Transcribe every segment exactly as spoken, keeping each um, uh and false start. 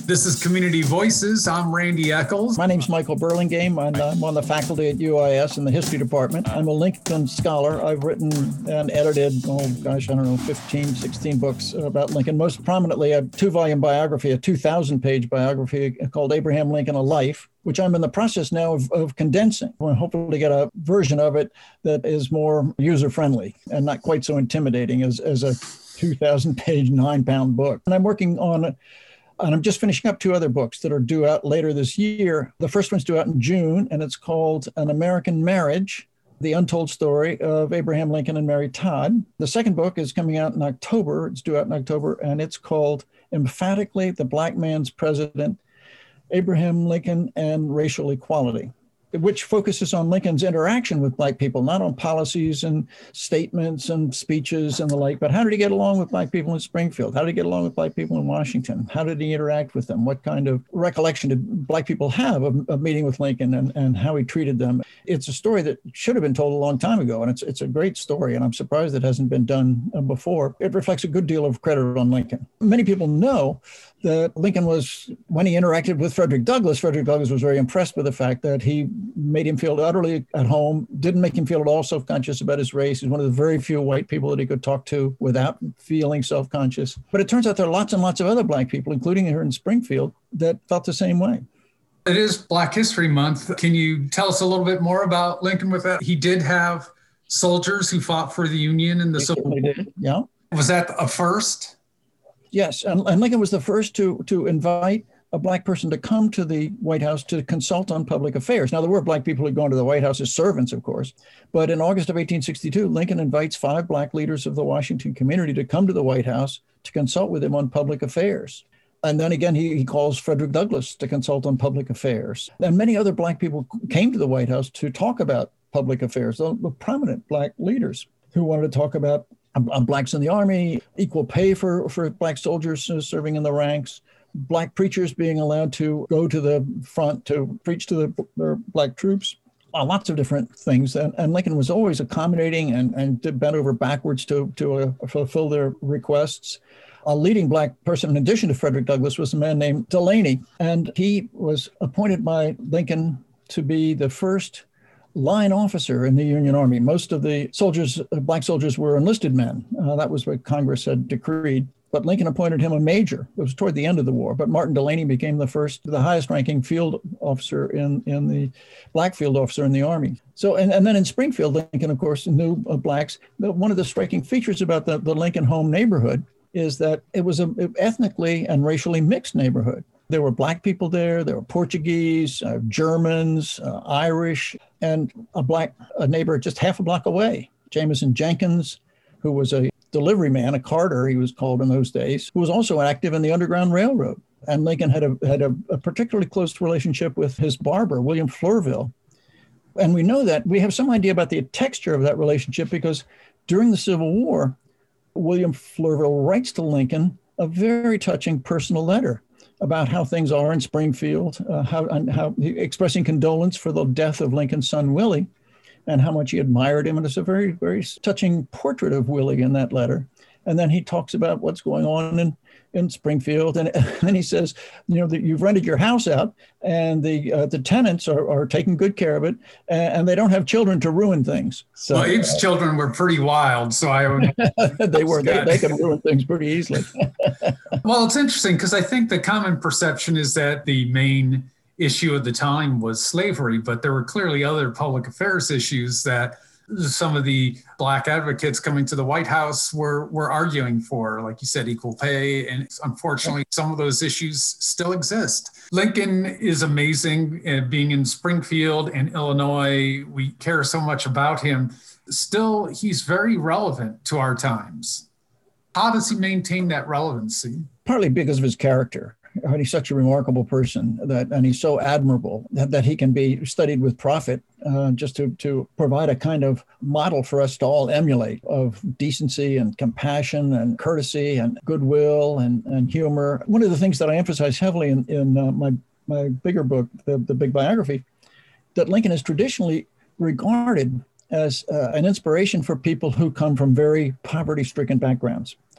This is Community Voices. I'm Randy Eccles. My name's Michael Burlingame, and I'm on the faculty at U I S in the history department. I'm a Lincoln scholar. I've written and edited, oh gosh, I don't know, fifteen, sixteen books about Lincoln. Most prominently, a two-volume biography, a two thousand page biography called Abraham Lincoln, A Life, which I'm in the process now of, of condensing. We're hoping to get a version of it that is more user-friendly and not quite so intimidating as, as a two thousand page, nine-pound book. And I'm working on And I'm just finishing up two other books that are due out later this year. The first one's due out in June, and it's called An American Marriage, The Untold Story of Abraham Lincoln and Mary Todd. The second book is coming out in October. It's due out in October, and it's called Emphatically the Black Man's President, Abraham Lincoln and Racial Equality, which focuses on Lincoln's interaction with Black people, not on policies and statements and speeches and the like, but how did he get along with Black people in Springfield? How did he get along with Black people in Washington? How did he interact with them? What kind of recollection did Black people have of, of meeting with Lincoln and, and how he treated them? It's a story that should have been told a long time ago, and it's it's a great story, and I'm surprised it hasn't been done before. It reflects a good deal of credit on Lincoln. Many people know that Lincoln was, when he interacted with Frederick Douglass, Frederick Douglass was very impressed with the fact that he made him feel utterly at home, didn't make him feel at all self-conscious about his race. He's one of the very few white people that he could talk to without feeling self-conscious. But it turns out there are lots and lots of other Black people, including here in Springfield, that felt the same way. It is Black History Month. Can you tell us a little bit more about Lincoln with that? He did have soldiers who fought for the Union in the Civil War. Did. Yeah. Was that a first? Yes, and, and Lincoln was the first to, to invite a Black person to come to the White House to consult on public affairs. Now, there were Black people who had gone to the White House as servants, of course, but in August of eighteen sixty-two, Lincoln invites five Black leaders of the Washington community to come to the White House to consult with him on public affairs. And then again, he, he calls Frederick Douglass to consult on public affairs. And many other Black people came to the White House to talk about public affairs, the, the prominent Black leaders who wanted to talk about uh, Blacks in the Army, equal pay for, for Black soldiers uh, serving in the ranks, Black preachers being allowed to go to the front to preach to the, their Black troops, uh, lots of different things. And, and Lincoln was always accommodating and, and bent over backwards to, to uh, fulfill their requests. A leading Black person, in addition to Frederick Douglass, was a man named Delaney. And he was appointed by Lincoln to be the first line officer in the Union Army. Most of the soldiers, uh, Black soldiers, were enlisted men. Uh, that was what Congress had decreed. But Lincoln appointed him a major. It was toward the end of the war. But Martin Delaney became the first, the highest ranking field officer in, in the Black field officer in the Army. So, and, and then in Springfield, Lincoln, of course, knew uh, Blacks. But one of the striking features about the, the Lincoln home neighborhood is that it was an ethnically and racially mixed neighborhood. There were Black people there. There were Portuguese, uh, Germans, uh, Irish, and a Black a neighbor just half a block away, Jameson Jenkins, who was a delivery man, a carter, he was called in those days, who was also active in the Underground Railroad. And Lincoln had a had a, a particularly close relationship with his barber, William Florville. And we know that we have some idea about the texture of that relationship because during the Civil War, William Florville writes to Lincoln a very touching personal letter about how things are in Springfield, uh, how, and how expressing condolence for the death of Lincoln's son, Willie, and how much he admired him. And it's a very, very touching portrait of Willie in that letter. And then he talks about what's going on in, in Springfield. And, and then he says, you know, that you've rented your house out and the uh, the tenants are, are taking good care of it and, and they don't have children to ruin things. So well, Abe's uh, children were pretty wild. So I would. they were, they, they can ruin things pretty easily. Well, it's interesting because I think the common perception is that the main issue at the time was slavery, but there were clearly other public affairs issues that some of the Black advocates coming to the White House were, were arguing for, like you said, equal pay. And unfortunately, some of those issues still exist. Lincoln is amazing uh, being in Springfield and Illinois. We care so much about him. Still, he's very relevant to our times. How does he maintain that relevancy? Partly because of his character. He's such a remarkable person that, and he's so admirable that, that he can be studied with profit uh, just to, to provide a kind of model for us to all emulate of decency and compassion and courtesy and goodwill and, and humor. One of the things that I emphasize heavily in, in uh, my, my bigger book, the, the big biography, that Lincoln is traditionally regarded as uh, an inspiration for people who come from very poverty-stricken backgrounds.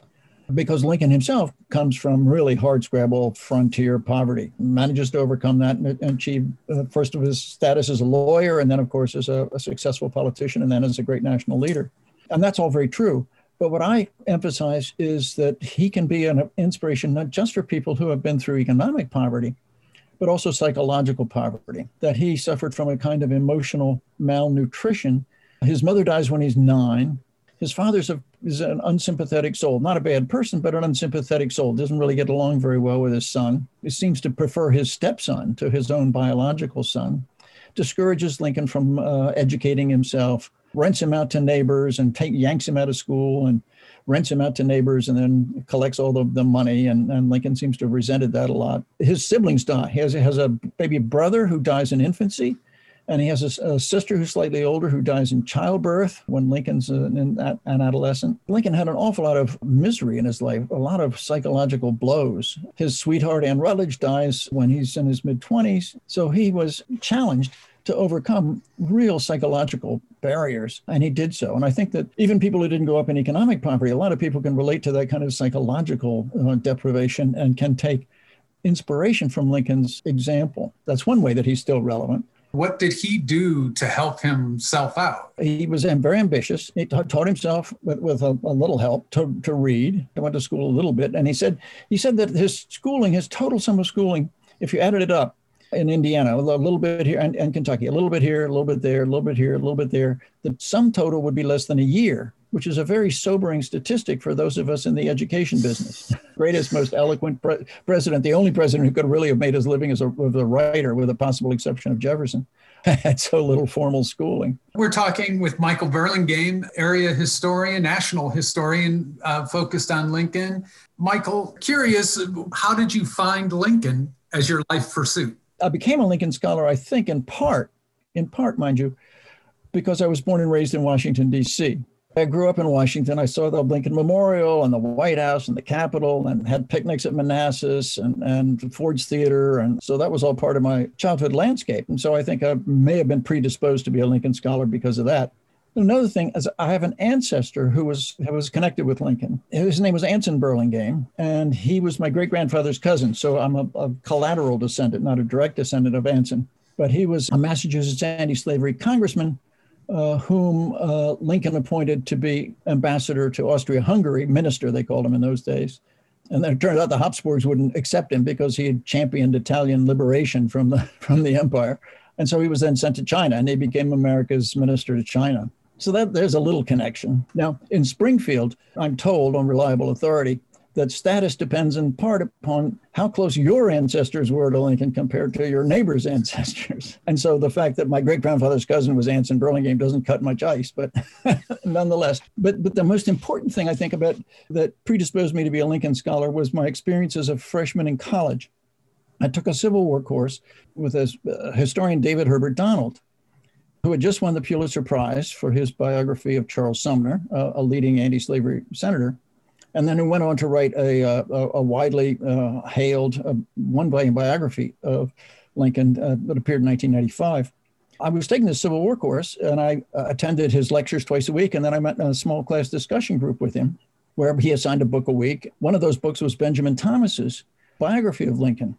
because Lincoln himself comes from really hardscrabble frontier poverty, manages to overcome that and achieve uh, first of his status as a lawyer, and then, of course, as a, a successful politician, and then as a great national leader. And that's all very true. But what I emphasize is that he can be an inspiration not just for people who have been through economic poverty, but also psychological poverty, that he suffered from a kind of emotional malnutrition. His mother dies when he's nine. His father's a, is an unsympathetic soul, not a bad person, but an unsympathetic soul, doesn't really get along very well with his son. He seems to prefer his stepson to his own biological son, discourages Lincoln from uh, educating himself, rents him out to neighbors and take, yanks him out of school and rents him out to neighbors and then collects all the, the money. And, and Lincoln seems to have resented that a lot. His siblings die. He has, has a baby brother who dies in infancy. And he has a, a sister who's slightly older who dies in childbirth when Lincoln's an, an adolescent. Lincoln had an awful lot of misery in his life, a lot of psychological blows. His sweetheart, Anne Rutledge, dies when he's in his mid-twenties. So he was challenged to overcome real psychological barriers, and he did so. And I think that even people who didn't grow up in economic poverty, a lot of people can relate to that kind of psychological uh, deprivation and can take inspiration from Lincoln's example. That's one way that he's still relevant. What did he do to help himself out? He was very ambitious. He ta- taught himself with, with a, a little help to, to read. He went to school a little bit. And he said, he said that his schooling, his total sum of schooling, if you added it up in Indiana, a little bit here, and, and Kentucky, a little bit here, a little bit there, a little bit here, a little bit there, the sum total would be less than a year, which is a very sobering statistic for those of us in the education business. Greatest, most eloquent pre- president, the only president who could really have made his living as a, as a writer, with the possible exception of Jefferson, had so little formal schooling. We're talking with Michael Burlingame, area historian, national historian, uh, focused on Lincoln. Michael, curious, how did you find Lincoln as your life pursuit? I became a Lincoln scholar, I think, in part, in part, mind you, because I was born and raised in Washington, D C I grew up in Washington. I saw the Lincoln Memorial and the White House and the Capitol and had picnics at Manassas and, and Ford's Theater. And so that was all part of my childhood landscape. And so I think I may have been predisposed to be a Lincoln scholar because of that. Another thing is I have an ancestor who was who was connected with Lincoln. His name was Anson Burlingame, and he was my great-grandfather's cousin. So I'm a, a collateral descendant, not a direct descendant of Anson. But he was a Massachusetts anti-slavery congressman Uh, whom uh, Lincoln appointed to be ambassador to Austria-Hungary, minister, they called him in those days. And then it turned out the Habsburgs wouldn't accept him because he had championed Italian liberation from the from the empire. And so he was then sent to China, and he became America's minister to China. So that there's a little connection. Now, in Springfield, I'm told on reliable authority that status depends in part upon how close your ancestors were to Lincoln compared to your neighbor's ancestors. And so the fact that my great-grandfather's cousin was Anson Burlingame doesn't cut much ice, but nonetheless. But but the most important thing I think about that predisposed me to be a Lincoln scholar was my experience as a freshman in college. I took a Civil War course with a uh, historian, David Herbert Donald, who had just won the Pulitzer Prize for his biography of Charles Sumner, uh, a leading anti-slavery senator. And then who went on to write a, a, a widely uh, hailed uh, one-volume biography of Lincoln uh, that appeared in nineteen ninety-five. I was taking the Civil War course, and I uh, attended his lectures twice a week, and then I met in a small class discussion group with him, where he assigned a book a week. One of those books was Benjamin Thomas's biography of Lincoln,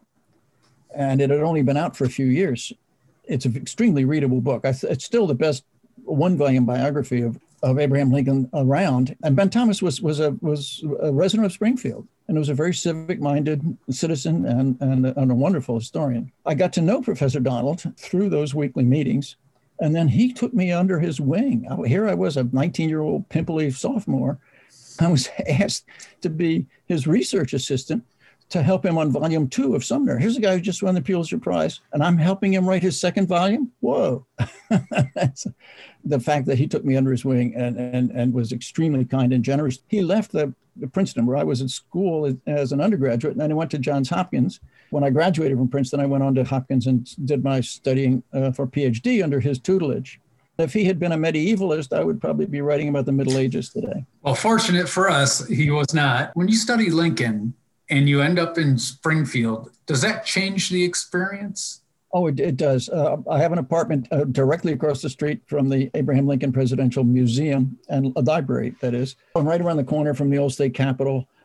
and it had only been out for a few years. It's an extremely readable book. I th- it's still the best one-volume biography of of Abraham Lincoln around. And Ben Thomas was was a was a resident of Springfield, and was a very civic-minded citizen and, and, and a wonderful historian. I got to know Professor Donald through those weekly meetings, and then he took me under his wing. Here I was, a nineteen-year-old pimply sophomore. I was asked to be his research assistant to help him on volume two of Sumner. Here's a guy who just won the Pulitzer Prize, and I'm helping him write his second volume? Whoa. That's the fact that he took me under his wing and, and, and was extremely kind and generous. He left the, the Princeton, where I was at school as, as an undergraduate, and then I went to Johns Hopkins. When I graduated from Princeton, I went on to Hopkins and did my studying uh, for PhD under his tutelage. If he had been a medievalist, I would probably be writing about the Middle Ages today. Well, fortunate for us, he was not. When you study Lincoln, and you end up in Springfield, does that change the experience? Oh, it, it does. Uh, I have an apartment uh, directly across the street from the Abraham Lincoln Presidential Museum and a library, that is. I'm right around the corner from the old state capitol.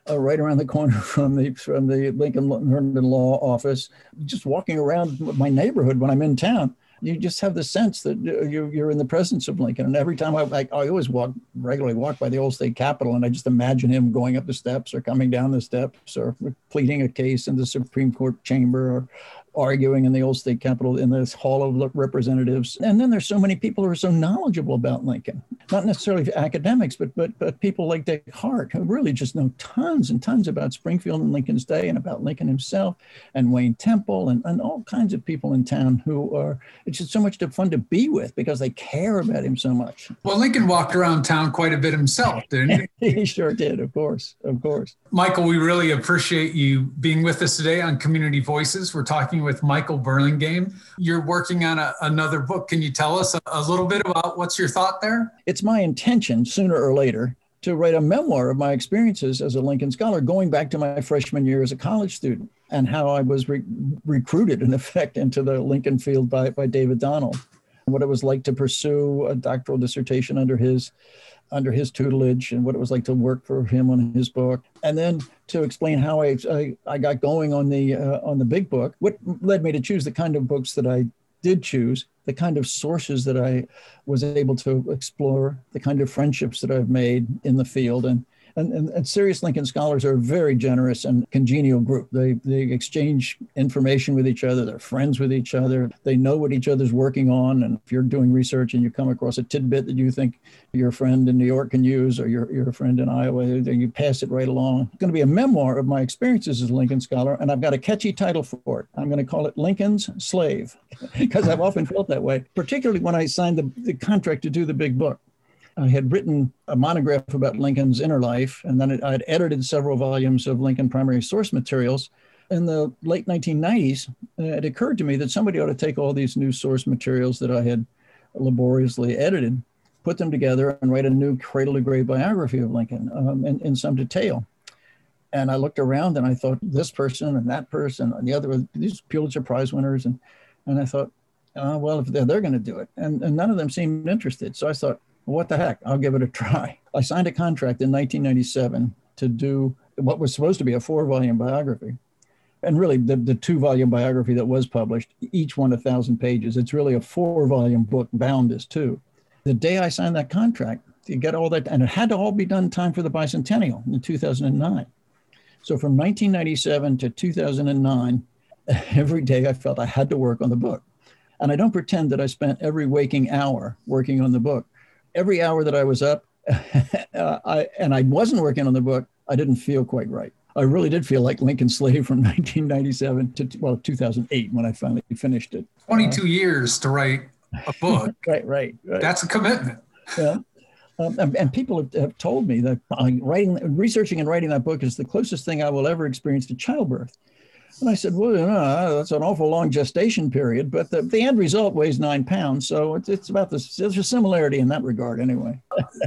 uh, right around the corner from the from the Lincoln Herndon Law Office, just walking around my neighborhood when I'm in town. You just have the sense that you, you're in the presence of Lincoln. And every time I, I, I always walk, regularly walk by the old state capitol, and I just imagine him going up the steps or coming down the steps or pleading a case in the Supreme Court chamber or arguing in the old state capitol in this hall of representatives. And then there's so many people who are so knowledgeable about Lincoln, not necessarily academics, but but but people like Dick Hart, who really just know tons and tons about Springfield and Lincoln's day and about Lincoln himself, and Wayne Temple and, and all kinds of people in town who are, it's just so much fun to be with because they care about him so much. Well, Lincoln walked around town quite a bit himself, didn't he? He sure did, of course, of course. Michael, we really appreciate you being with us today on Community Voices. We're talking with Michael Burlingame. You're working on a, another book. Can you tell us a, a little bit about what's your thought there? It's my intention sooner or later to write a memoir of my experiences as a Lincoln scholar, going back to my freshman year as a college student and how I was re- recruited, in effect, into the Lincoln field by, by David Donald, what it was like to pursue a doctoral dissertation under his under his tutelage and what it was like to work for him on his book. And then to explain how I I, I got going on the uh, on the big book, what led me to choose the kind of books that I did choose, the kind of sources that I was able to explore, the kind of friendships that I've made in the field. And And, and, and serious Lincoln scholars are a very generous and congenial group. They they exchange information with each other. They're friends with each other. They know what each other's working on. And if you're doing research and you come across a tidbit that you think your friend in New York can use or your, your friend in Iowa, you pass it right along. It's going to be a memoir of my experiences as a Lincoln scholar. And I've got a catchy title for it. I'm going to call it Lincoln's Slave, because I've often felt that way, particularly when I signed the, the contract to do the big book. I had written a monograph about Lincoln's inner life, and then I had edited several volumes of Lincoln primary source materials. In the late nineteen nineties, it occurred to me that somebody ought to take all these new source materials that I had laboriously edited, put them together, and write a new cradle-to-grave biography of Lincoln um, in, in some detail. And I looked around and I thought, this person and that person and the other, these Pulitzer Prize winners. And, and I thought, oh, well, if they're, they're going to do it. And, and none of them seemed interested. So I thought, what the heck? I'll give it a try. I signed a contract in nineteen ninety-seven to do what was supposed to be a four-volume biography. And really, the, the two-volume biography that was published, each one a thousand pages. It's really a four-volume book bound as two. The day I signed that contract, to get all that, and it had to all be done in time for the bicentennial in two thousand nine. So from nineteen ninety-seven to two thousand nine, every day I felt I had to work on the book. And I don't pretend that I spent every waking hour working on the book. Every hour that I was up uh, I, and I wasn't working on the book, I didn't feel quite right. I really did feel like Lincoln's Slave from nineteen ninety-seven to, well, two thousand eight when I finally finished it. twenty-two uh, years to write a book. right, right, right. That's a commitment. Yeah. Um, and, and people have, have told me that uh, writing, researching and writing that book is the closest thing I will ever experience to childbirth. And I said, well, you know, that's an awful long gestation period, but the, the end result weighs nine pounds. So it's, it's about this, there's a similarity in that regard anyway.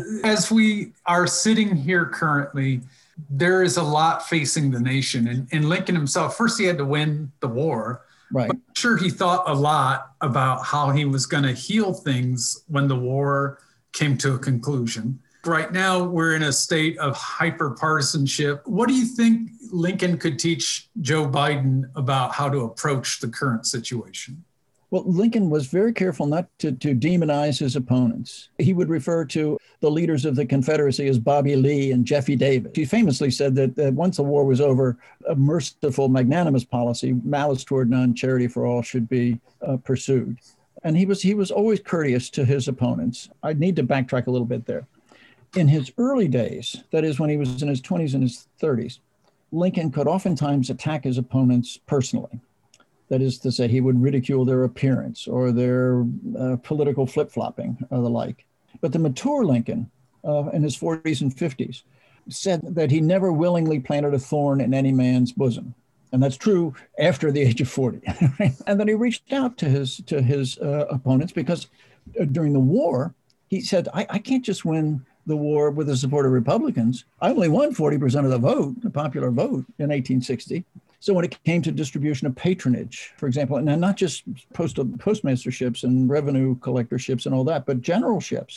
As we are sitting here currently, there is a lot facing the nation. And, and Lincoln himself, first he had to win the war. Right. But I'm sure he thought a lot about how he was going to heal things when the war came to a conclusion. Right now, we're in a state of hyper-partisanship. What do you think Lincoln could teach Joe Biden about how to approach the current situation? Well, Lincoln was very careful not to, to demonize his opponents. He would refer to the leaders of the Confederacy as Bobby Lee and Jeffy Davis. He famously said that, that once the war was over, a merciful, magnanimous policy, malice toward none, charity for all, should be uh, pursued. And he was he was always courteous to his opponents. I need to backtrack a little bit there. In his early days, that is when he was in his twenties and his thirties, Lincoln could oftentimes attack his opponents personally. That is to say, he would ridicule their appearance or their uh, political flip-flopping or the like. But the mature Lincoln uh, in his forties and fifties said that he never willingly planted a thorn in any man's bosom. And that's true after the age of forty. And then he reached out to his, to his uh, opponents because uh, during the war, he said, I, I can't just win the war with the support of Republicans. I only won forty percent of the vote, the popular vote in eighteen sixty. So when it came to distribution of patronage, for example, and not just postal postmasterships and revenue collectorships and all that, but generalships,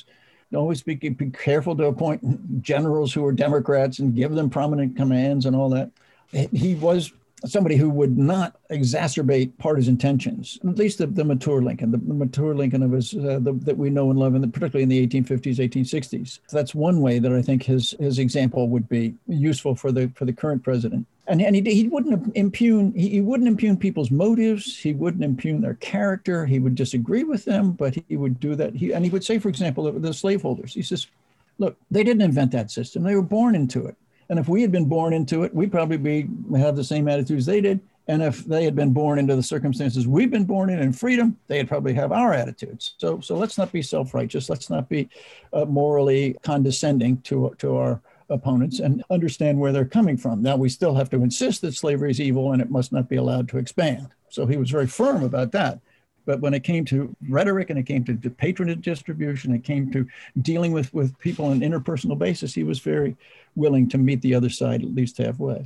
always be, be careful to appoint generals who are Democrats and give them prominent commands and all that. He was somebody who would not exacerbate partisan tensions, at least the, the mature Lincoln, the, the mature Lincoln of his, uh, the, that we know and love, and particularly in the eighteen fifties, eighteen sixties. So that's one way that I think his his example would be useful for the for the current president. And, and he, he wouldn't impugn he, he wouldn't impugn people's motives. He wouldn't impugn their character. He would disagree with them, but he would do that. He, and he would say, for example, the, the slaveholders, he says, look, they didn't invent that system. They were born into it. And if we had been born into it, we'd probably be have the same attitudes they did. And if they had been born into the circumstances we've been born in in freedom, they'd probably have our attitudes. So, so let's not be self-righteous. Let's not be uh, morally condescending to to our opponents, and understand where they're coming from. Now, we still have to insist that slavery is evil and it must not be allowed to expand. So he was very firm about that. But when it came to rhetoric and it came to patronage distribution, it came to dealing with, with people on an interpersonal basis, he was very willing to meet the other side at least halfway.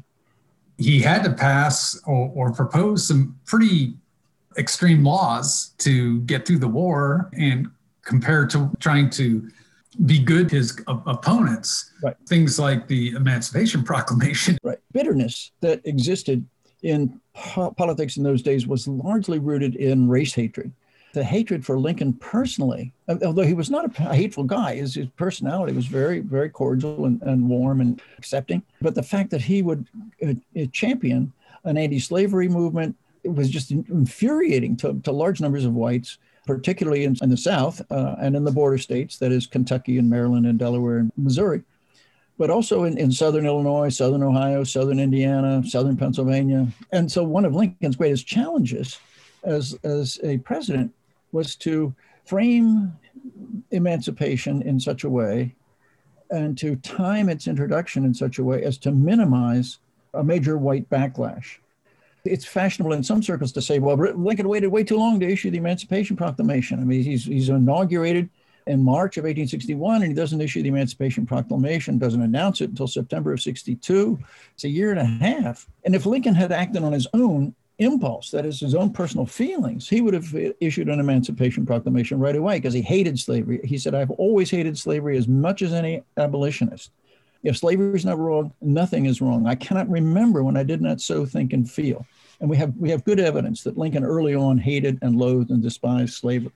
He had to pass or, or propose some pretty extreme laws to get through the war, and compared to trying to be good to his opponents. Right. Things like the Emancipation Proclamation. Right. Bitterness that existed in po- politics in those days was largely rooted in race hatred. The hatred for Lincoln personally, although he was not a hateful guy, his, his personality was very, very cordial and, and warm and accepting. But the fact that he would uh, champion an anti-slavery movement, it was just infuriating to, to large numbers of whites, particularly in, in the South uh, and in the border states, that is Kentucky and Maryland and Delaware and Missouri, but also in, in Southern Illinois, Southern Ohio, Southern Indiana, Southern Pennsylvania. And so one of Lincoln's greatest challenges as, as a president was to frame emancipation in such a way and to time its introduction in such a way as to minimize a major white backlash. It's fashionable in some circles to say, well, Lincoln waited way too long to issue the Emancipation Proclamation. I mean, he's, he's inaugurated in March of eighteen sixty-one, and he doesn't issue the Emancipation Proclamation, doesn't announce it until September of sixty-two. It's a year and a half. And if Lincoln had acted on his own impulse, that is his own personal feelings, he would have issued an Emancipation Proclamation right away because he hated slavery. He said, I've always hated slavery as much as any abolitionist. If slavery is not wrong, nothing is wrong. I cannot remember when I did not so think and feel. And we have we have good evidence that Lincoln early on hated and loathed and despised slavery.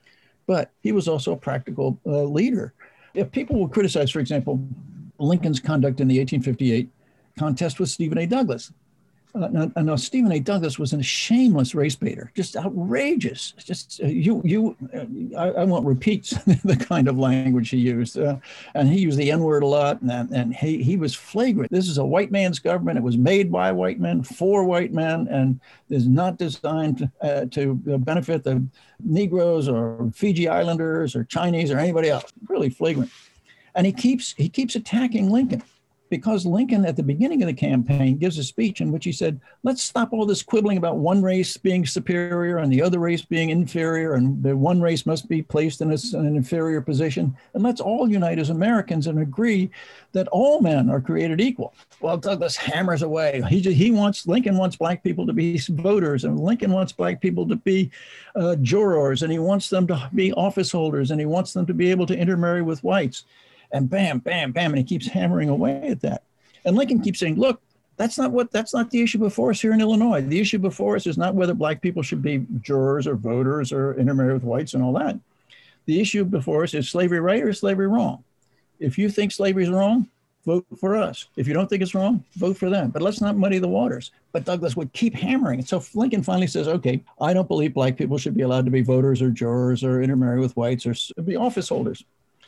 But he was also a practical uh, leader. If people will criticize, for example, Lincoln's conduct in the eighteen fifty-eight contest with Stephen A. Douglas. Uh, now, now, Stephen A. Douglas was a shameless race baiter, just outrageous. Just uh, you, you. Uh, I, I won't repeat the kind of language he used, uh, and he used the N-word a lot, and, and he he was flagrant. This is a white man's government. It was made by white men for white men, and is not designed uh, to benefit the Negroes or Fiji Islanders or Chinese or anybody else. Really flagrant, and he keeps he keeps attacking Lincoln. Because Lincoln, at the beginning of the campaign, gives a speech in which he said, let's stop all this quibbling about one race being superior and the other race being inferior, and the one race must be placed in, a, in an inferior position. And let's all unite as Americans and agree that all men are created equal. Well, Douglas hammers away. He, he wants, Lincoln wants black people to be voters, and Lincoln wants black people to be uh, jurors, and he wants them to be office holders, and he wants them to be able to intermarry with whites. And bam, bam, bam, and he keeps hammering away at that. And Lincoln keeps saying, look, that's not what that's not the issue before us here in Illinois. The issue before us is not whether black people should be jurors or voters or intermarry with whites and all that. The issue before us is slavery right or slavery wrong. If you think slavery is wrong, vote for us. If you don't think it's wrong, vote for them. But let's not muddy the waters. But Douglas would keep hammering. And so Lincoln finally says, okay, I don't believe black people should be allowed to be voters or jurors or intermarry with whites or be office holders.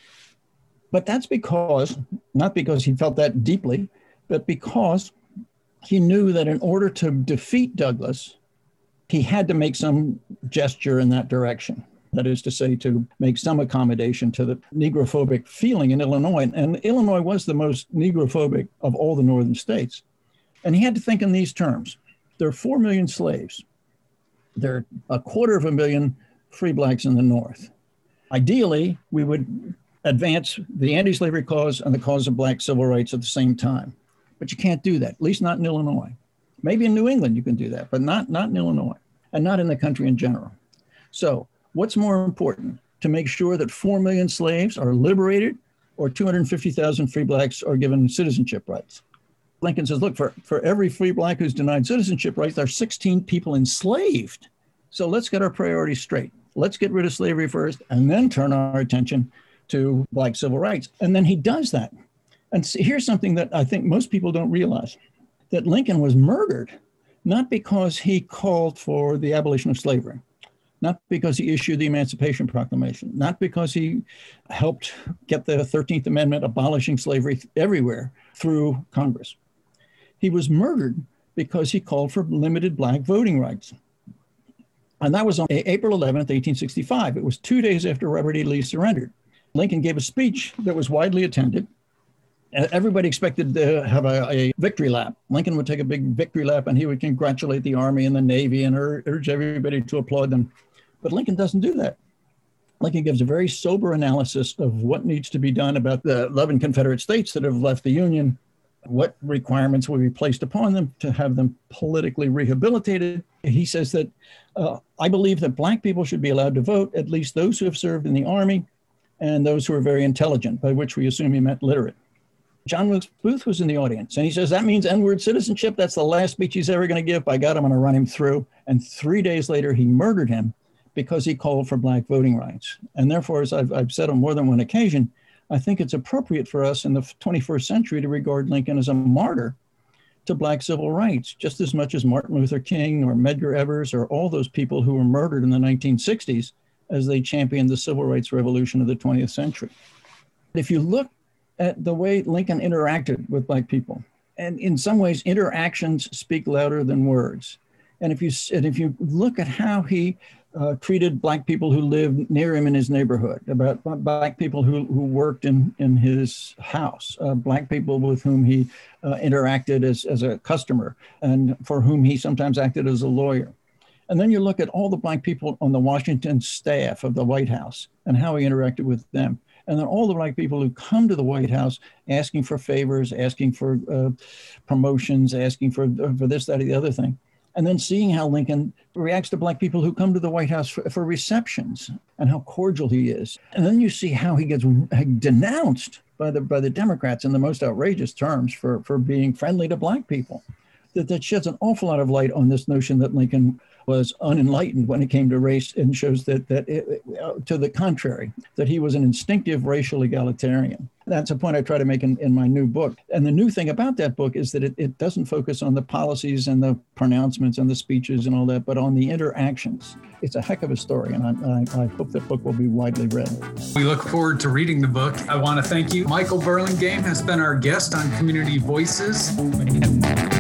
But that's because, not because he felt that deeply, but because he knew that in order to defeat Douglas, he had to make some gesture in that direction. That is to say, to make some accommodation to the negrophobic feeling in Illinois. And Illinois was the most negrophobic of all the northern states. And he had to think in these terms. There are four million slaves. There are a quarter of a million free blacks in the North. Ideally, we would advance the anti-slavery cause and the cause of black civil rights at the same time. But you can't do that, at least not in Illinois. Maybe in New England you can do that, but not, not in Illinois, and not in the country in general. So what's more important, to make sure that four million slaves are liberated or two hundred fifty thousand free blacks are given citizenship rights. Lincoln says, look, for, for every free black who's denied citizenship rights, there are sixteen people enslaved. So let's get our priorities straight. Let's get rid of slavery first and then turn our attention to black civil rights. And then he does that. And here's something that I think most people don't realize, that Lincoln was murdered, not because he called for the abolition of slavery, not because he issued the Emancipation Proclamation, not because he helped get the thirteenth Amendment abolishing slavery everywhere through Congress. He was murdered because he called for limited black voting rights. And that was on April eleventh, eighteen sixty-five. It was two days after Robert E. Lee surrendered. Lincoln gave a speech that was widely attended. Everybody expected to have a, a victory lap. Lincoln would take a big victory lap and he would congratulate the Army and the Navy and urge everybody to applaud them. But Lincoln doesn't do that. Lincoln gives a very sober analysis of what needs to be done about the eleven Confederate states that have left the Union, what requirements will be placed upon them to have them politically rehabilitated. He says that, uh, I believe that black people should be allowed to vote, at least those who have served in the Army and those who are very intelligent, by which we assume he meant literate. John Wilkes Booth was in the audience, and he says, that means N-word citizenship. That's the last speech he's ever going to give. By God, I'm going to run him through. And three days later, he murdered him because he called for black voting rights. And therefore, as I've, I've said on more than one occasion, I think it's appropriate for us in the twenty-first century to regard Lincoln as a martyr to black civil rights, just as much as Martin Luther King or Medgar Evers or all those people who were murdered in the nineteen sixties as they championed the civil rights revolution of the twentieth century. If you look at the way Lincoln interacted with black people, and in some ways, interactions speak louder than words. And if you and if you look at how he uh, treated black people who lived near him in his neighborhood, about black people who, who worked in, in his house, uh, black people with whom he uh, interacted as, as a customer and for whom he sometimes acted as a lawyer. And then you look at all the black people on the Washington staff of the White House and how he interacted with them. And then all the black people who come to the White House asking for favors, asking for uh, promotions, asking for, for this, that, or the other thing. And then seeing how Lincoln reacts to black people who come to the White House for, for receptions and how cordial he is. And then you see how he gets denounced by the by the Democrats in the most outrageous terms for, for being friendly to black people. That, that sheds an awful lot of light on this notion that Lincoln was unenlightened when it came to race, and shows that, that it, uh, to the contrary, that he was an instinctive racial egalitarian. That's a point I try to make in, in my new book. And the new thing about that book is that it, it doesn't focus on the policies and the pronouncements and the speeches and all that, but on the interactions. It's a heck of a story, and I, I, I hope that book will be widely read. We look forward to reading the book. I want to thank you. Michael Burlingame has been our guest on Community Voices.